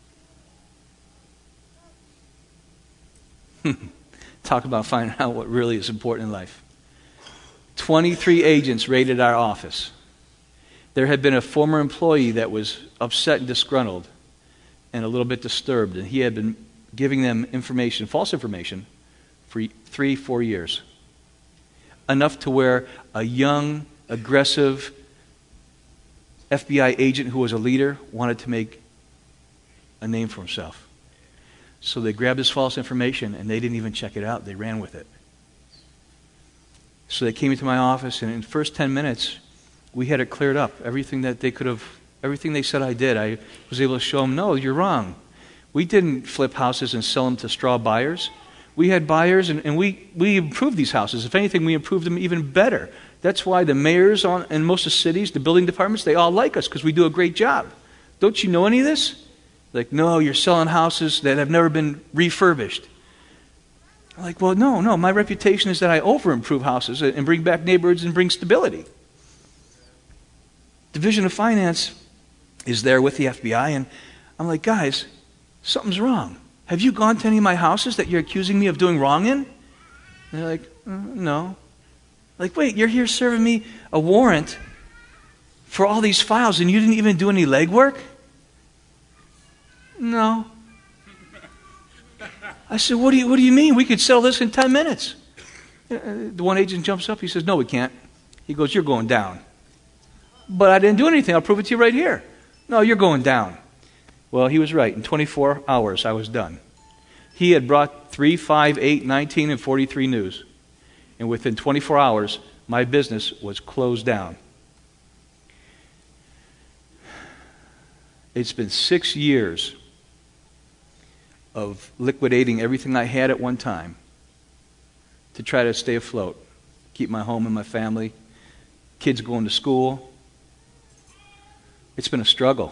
Speaker 2: Talk about finding out what really is important in life. twenty-three agents raided our office. There had been a former employee that was upset and disgruntled and a little bit disturbed, and he had been giving them information, false information, for three, four years. Enough to where a young, aggressive F B I agent who was a leader wanted to make a name for himself. So they grabbed this false information and they didn't even check it out. They ran with it. So they came into my office, and in the first ten minutes, we had it cleared up. Everything that they could have, everything they said I did, I was able to show them, no, you're wrong. We didn't flip houses and sell them to straw buyers. We had buyers, and, and we, we improved these houses. If anything, we improved them even better. That's why the mayors on, in most of the cities, the building departments, they all like us because we do a great job. Don't you know any of this? Like, no, you're selling houses that have never been refurbished. I'm like, well, no, no. My reputation is that I over-improve houses and bring back neighborhoods and bring stability. Division of Finance is there with the F B I, and I'm like, guys, something's wrong. Have you gone to any of my houses that you're accusing me of doing wrong in? And they're like, uh, no. Like, wait, you're here serving me a warrant for all these files, and you didn't even do any legwork? No. I said, what do you what do you mean? We could settle this in ten minutes. The one agent jumps up. He says, no, we can't. He goes, you're going down. But I didn't do anything. I'll prove it to you right here. No, you're going down. Well, he was right. In twenty-four hours, I was done. He had brought three, five, eight, nineteen, and forty-three news. And within twenty-four hours, my business was closed down. It's been six years of liquidating everything I had at one time to try to stay afloat, keep my home and my family, kids going to school. It's been a struggle.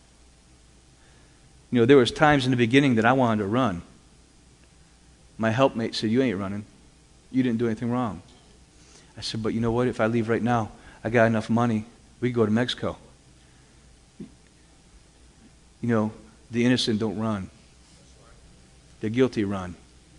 Speaker 2: You know, there was times in the beginning that I wanted to run. My helpmate said, you ain't running. You didn't do anything wrong. I said, but you know what? If I leave right now, I got enough money. We can go to Mexico. You know, the innocent don't run. The guilty run.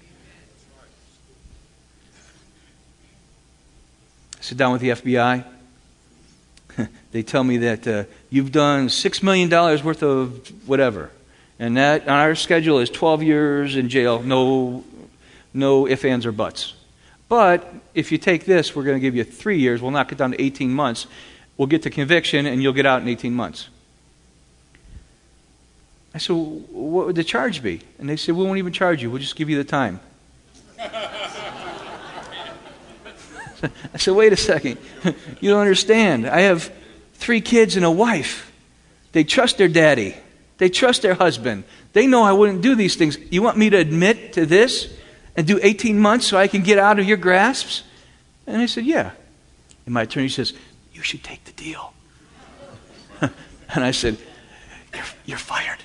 Speaker 2: I sit down with the F B I. They tell me that uh, you've done six million dollars worth of whatever. And that on our schedule is twelve years in jail. No, no ifs, ands, or buts. But if you take this, we're going to give you three years. We'll knock it down to eighteen months. We'll get to conviction, and you'll get out in eighteen months. I said, well, what would the charge be? And they said, we won't even charge you. We'll just give you the time. I said, wait a second. You don't understand. I have three kids and a wife. They trust their daddy. They trust their husband. They know I wouldn't do these things. You want me to admit to this and do eighteen months so I can get out of your grasps? And I said, yeah. And my attorney says, you should take the deal. And I said, you're, you're fired.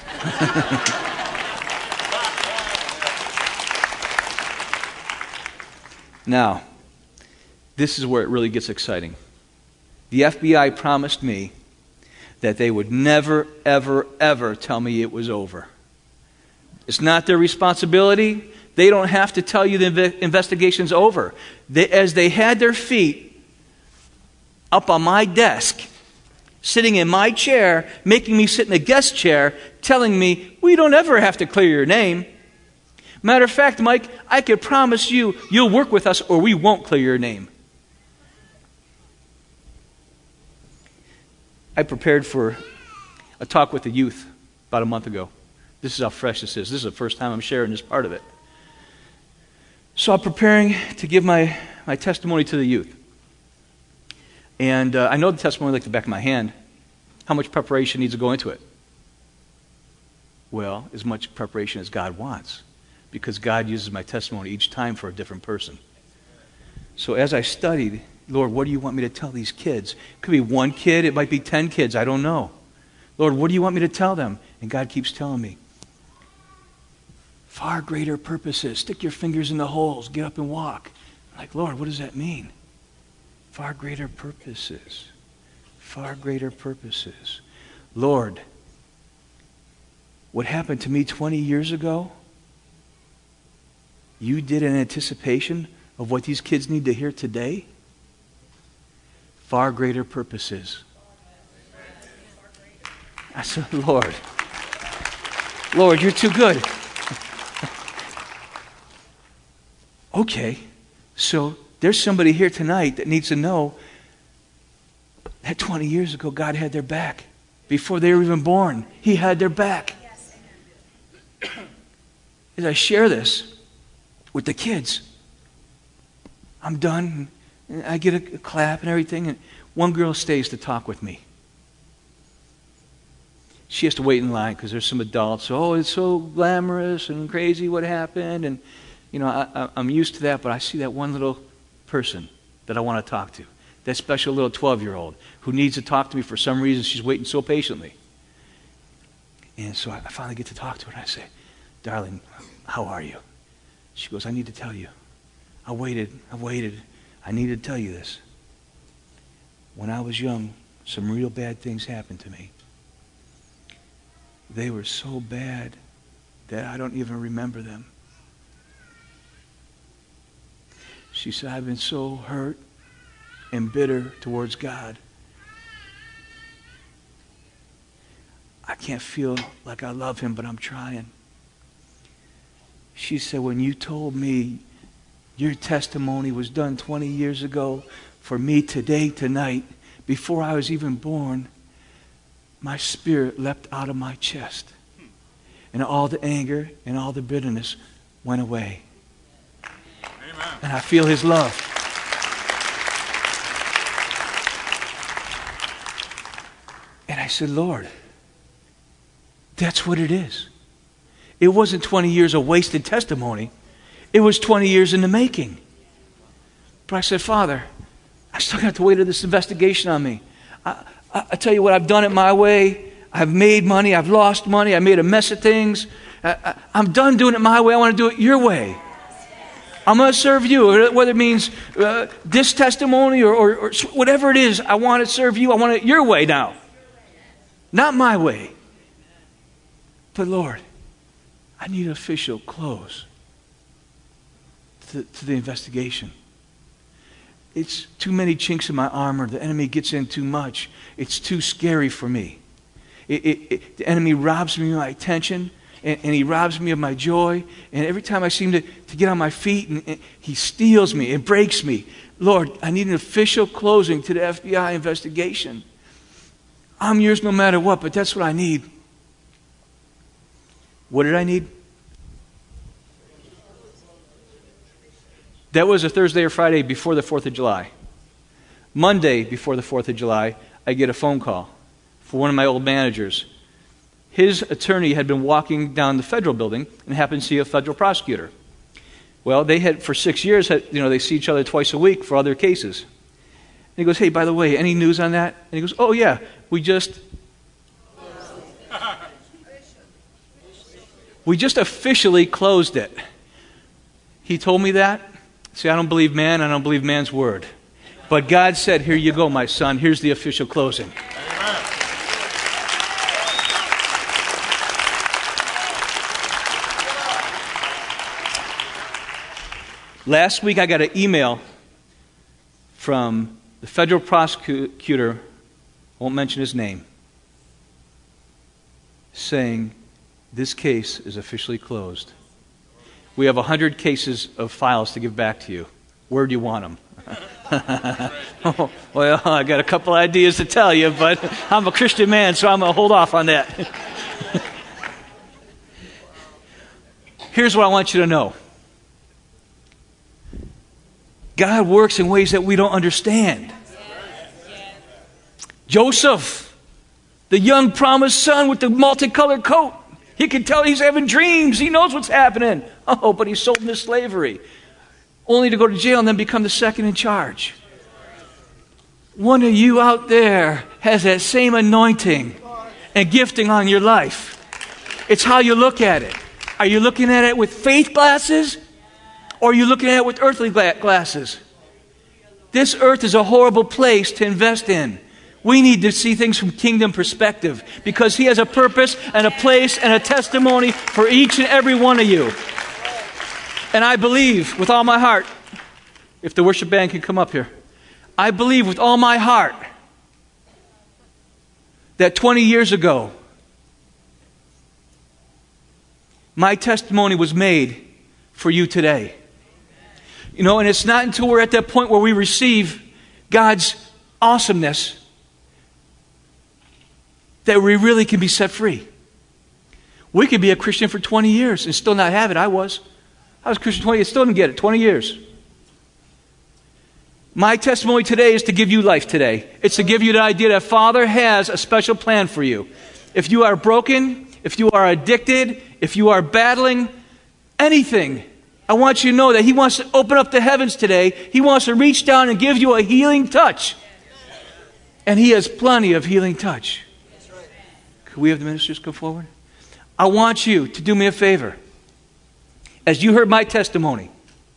Speaker 2: Now, this is where it really gets exciting. The F B I promised me that they would never, ever, ever tell me it was over. It's not their responsibility. They don't have to tell you the inve- investigation's over. They, as they had their feet up on my desk, sitting in my chair, making me sit in a guest chair, telling me, we don't ever have to clear your name. Matter of fact, Mike, I could promise you, you'll work with us or we won't clear your name. I prepared for a talk with the youth about a month ago. This is how fresh this is. This is the first time I'm sharing this part of it. So I'm preparing to give my, my testimony to the youth. And uh, I know the testimony like the back of my hand. How much preparation needs to go into it? Well, as much preparation as God wants. Because God uses my testimony each time for a different person. So as I studied, Lord, what do you want me to tell these kids? It could be one kid, it might be ten kids, I don't know. Lord, what do you want me to tell them? And God keeps telling me, far greater purposes. Stick your fingers in the holes, get up and walk. I'm like, Lord, what does that mean? Far greater purposes. Far greater purposes. Lord, what happened to me twenty years ago, you did in anticipation of what these kids need to hear today? Far greater purposes. I said, Lord, Lord, you're too good. Okay, so there's somebody here tonight that needs to know that twenty years ago God had their back. Before they were even born, He had their back. As I share this with the kids, I'm done. I get a clap and everything, and one girl stays to talk with me. She has to wait in line because there's some adults. Oh, it's so glamorous and crazy what happened. And, you know, I, I'm used to that, but I see that one little person that I want to talk to. That special little twelve-year-old who needs to talk to me for some reason. She's waiting so patiently. And so I finally get to talk to her, and I say, darling, how are you? She goes, I need to tell you. I waited, I waited. I need to tell you this. When I was young, some real bad things happened to me. They were so bad that I don't even remember them. She said, I've been so hurt and bitter towards God. I can't feel like I love him, but I'm trying. She said, when you told me your testimony was done twenty years ago for me today, tonight, before I was even born, my spirit leapt out of my chest. And all the anger and all the bitterness went away. Amen. And I feel his love. And I said, Lord, that's what it is. It wasn't twenty years of wasted testimony. It was twenty years in the making. But I said, Father, I still got the weight of this investigation on me. I, I, I tell you what, I've done it my way. I've made money. I've lost money. I made a mess of things. I, I, I'm done doing it my way. I want to do it your way. I'm going to serve you, whether it means uh, this testimony or, or, or whatever it is. I want to serve you. I want it your way now. Not my way. But Lord, I need an official close to, to the investigation. It's too many chinks in my armor. The enemy gets in too much. It's too scary for me. It, it, it, the enemy robs me of my attention, and, and he robs me of my joy. And every time I seem to, to get on my feet, and, and he steals me. It breaks me. Lord, I need an official closing to the F B I investigation. I'm yours no matter what, but that's what I need. What did I need? That was a Thursday or Friday before the fourth of July. Monday before the fourth of July, I get a phone call for one of my old managers. His attorney had been walking down the federal building and happened to see a federal prosecutor. Well, they had, for six years, had, you know, they see each other twice a week for other cases. And he goes, hey, by the way, any news on that? And he goes, oh, yeah, we just... We just officially closed it. He told me that. See, I don't believe man, I don't believe man's word. But God said, here you go, my son. Here's the official closing. Amen. Last week I got an email from the federal prosecutor, won't mention his name, saying, this case is officially closed. We have one hundred cases of files to give back to you. Where do you want them? oh, well, I got a couple ideas to tell you, but I'm a Christian man, so I'm going to hold off on that. Here's what I want you to know. God works in ways that we don't understand. Joseph, the young promised son with the multicolored coat, he can tell he's having dreams. He knows what's happening. Oh, but he's sold into slavery, only to go to jail and then become the second in charge. One of you out there has that same anointing and gifting on your life. It's how you look at it. Are you looking at it with faith glasses, or are you looking at it with earthly glasses? This earth is a horrible place to invest in. We need to see things from kingdom perspective, because He has a purpose and a place and a testimony for each and every one of you. And I believe with all my heart, if the worship band can come up here, I believe with all my heart that twenty years ago, my testimony was made for you today. You know, and it's not until we're at that point where we receive God's awesomeness that we really can be set free. We could be a Christian for twenty years and still not have it. I was. I was a Christian twenty years, still didn't get it. twenty years. My testimony today is to give you life today. It's to give you the idea that Father has a special plan for you. If you are broken, if you are addicted, if you are battling anything, I want you to know that He wants to open up the heavens today. He wants to reach down and give you a healing touch. And He has plenty of healing touch. Could we have the ministers come forward? I want you to do me a favor. As you heard my testimony,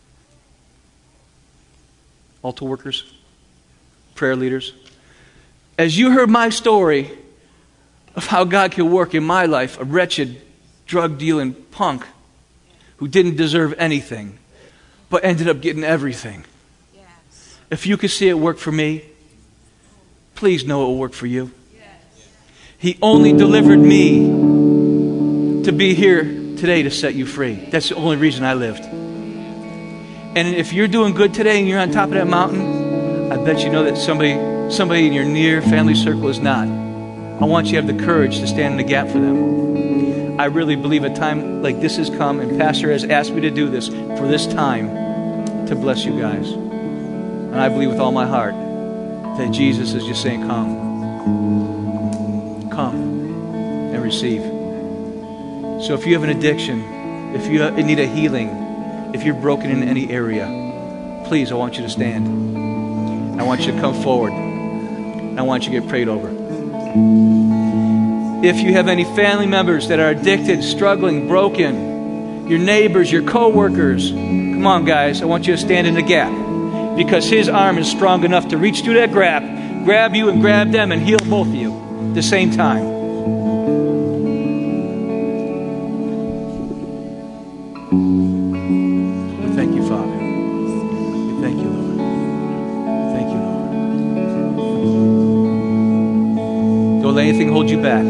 Speaker 2: altar workers, prayer leaders, as you heard my story of how God can work in my life, a wretched, drug-dealing punk who didn't deserve anything, but ended up getting everything. Yes. If you could see it work for me, please know it will work for you. Yes. He only delivered me to be here today to set you free. That's the only reason I lived. And if you're doing good today and you're on top of that mountain, I bet you know that somebody, somebody in your near family circle is not. I want you to have the courage to stand in the gap for them. I really believe a time like this has come, and Pastor has asked me to do this for this time to bless you guys. And I believe with all my heart that Jesus is just saying, come. Come and receive. So if you have an addiction, if you need a healing, if you're broken in any area, please, I want you to stand. I want you to come forward. I want you to get prayed over. If you have any family members that are addicted, struggling, broken, your neighbors, your co-workers, come on, guys, I want you to stand in the gap, because His arm is strong enough to reach through that grab, grab you and grab them and heal both of you at the same time. We thank you, Father. We thank you, Lord. We thank you, Lord. Don't let anything hold you back.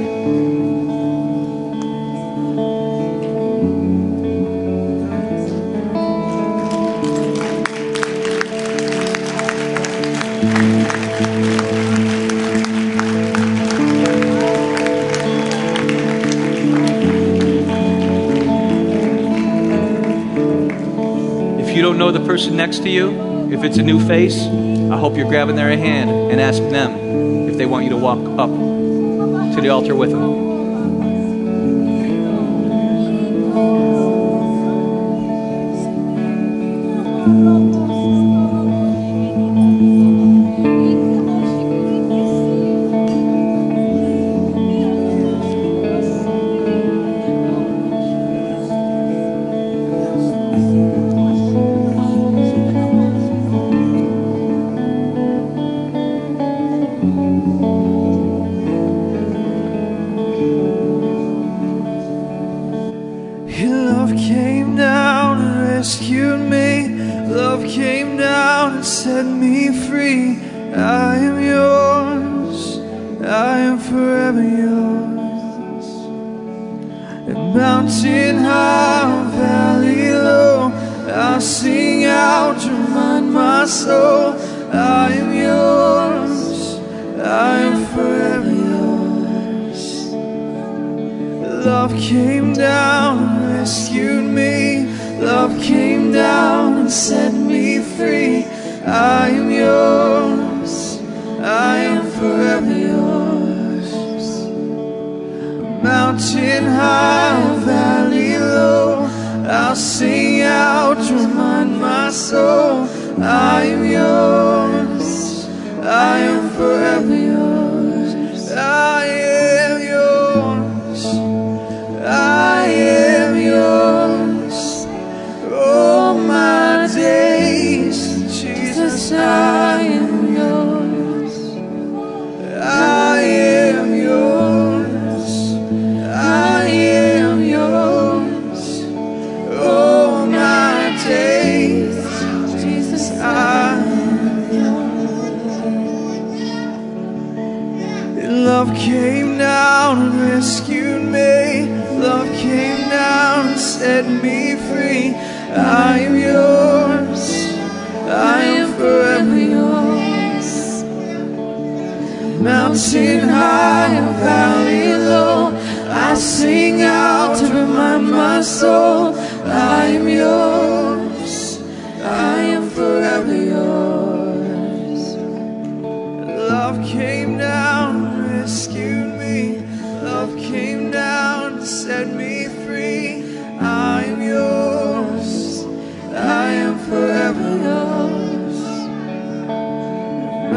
Speaker 2: Know the person next to you, if it's a new face, I hope you're grabbing their hand and asking them if they want you to walk up to the altar with them.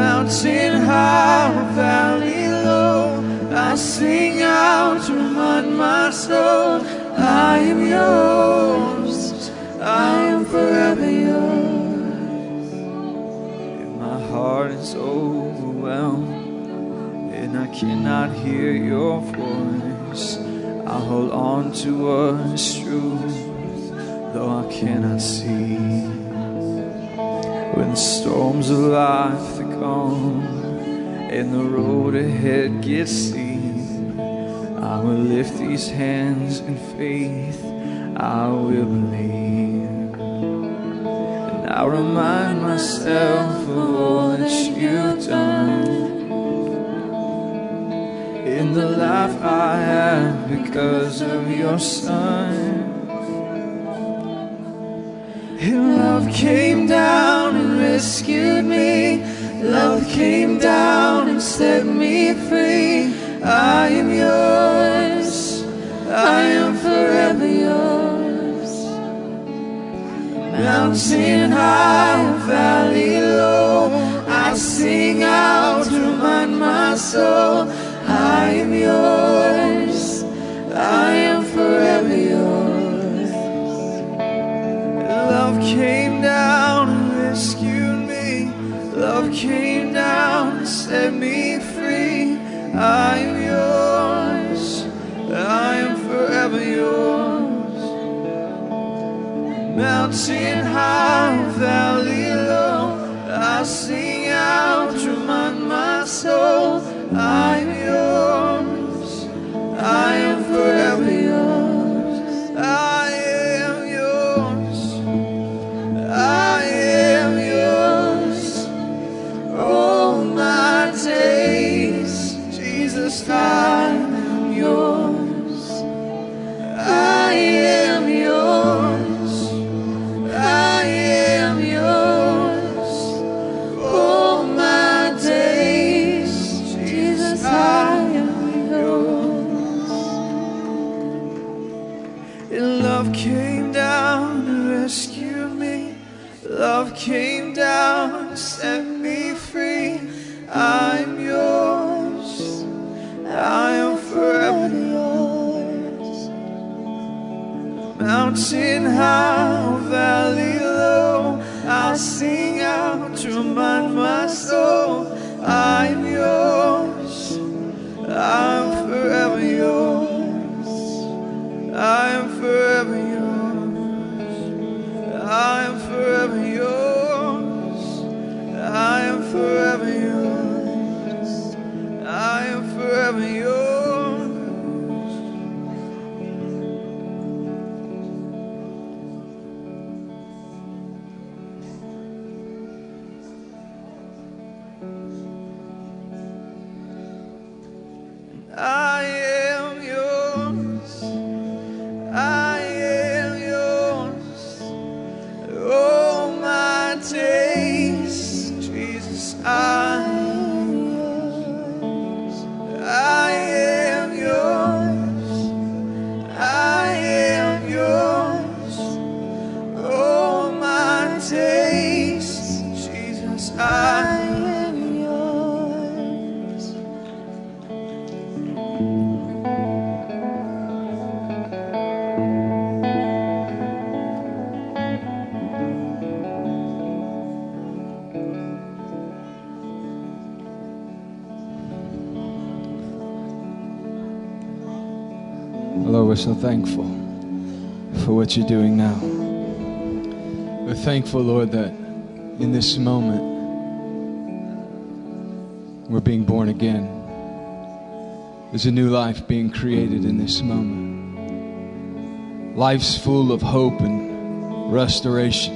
Speaker 3: Mountain high, valley low, I sing out to remind my soul. I am yours. I am forever yours. If my heart is overwhelmed and I cannot hear your voice, I hold on to what is true, though I cannot see. When the storms of life are gone and the road ahead gets steep, I will lift these hands in faith. I will believe, and I'll remind myself of all that you've done in the life I have because of your Son. And love came down and rescued me. Love came down and set me free. I am yours. I am forever yours. Mountain high, valley low, I sing out to remind my soul. I am yours. I am forever yours. Love came down and rescued me. Love came down and set me free. I am yours. I am forever yours. Mountain high, valley low, I sing out to remind my soul. I am yours. I am forever yours. I am yours. I am yours. All my days, Jesus, I am yours. I am yours. I am yours. All my days, Jesus, I am yours. And love came down to rescue me. Love came down to set me free. I'm yours. I am forever yours. Mountain high, valley low, I'll sing out to remind my soul. I'm yours. I'm forever yours. I am forever yours. I am forever yours. I am forever yours. I am forever yours. I am yours. I am yours. All my days, Jesus, I am yours. I am yours. I am yours. All my days, Jesus, I am yours.
Speaker 4: Lord, we're so thankful for what you're doing now. We're thankful, Lord, that in this moment we're being born again. There's a new life being created in this moment. Life's full of hope and restoration.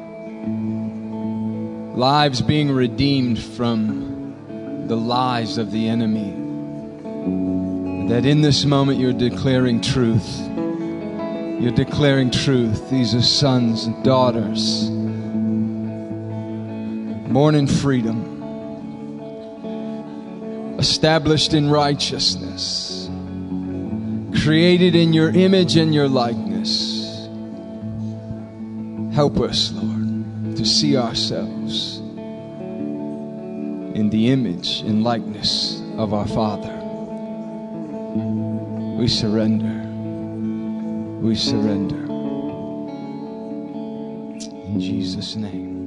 Speaker 4: Lives being redeemed from the lies of the enemy. That in this moment you're declaring truth. You're declaring truth. These are sons and daughters, born in freedom, established in righteousness, created in your image and your likeness. Help us, Lord, to see ourselves in the image and likeness of our Father. We surrender. We surrender. In Jesus' name.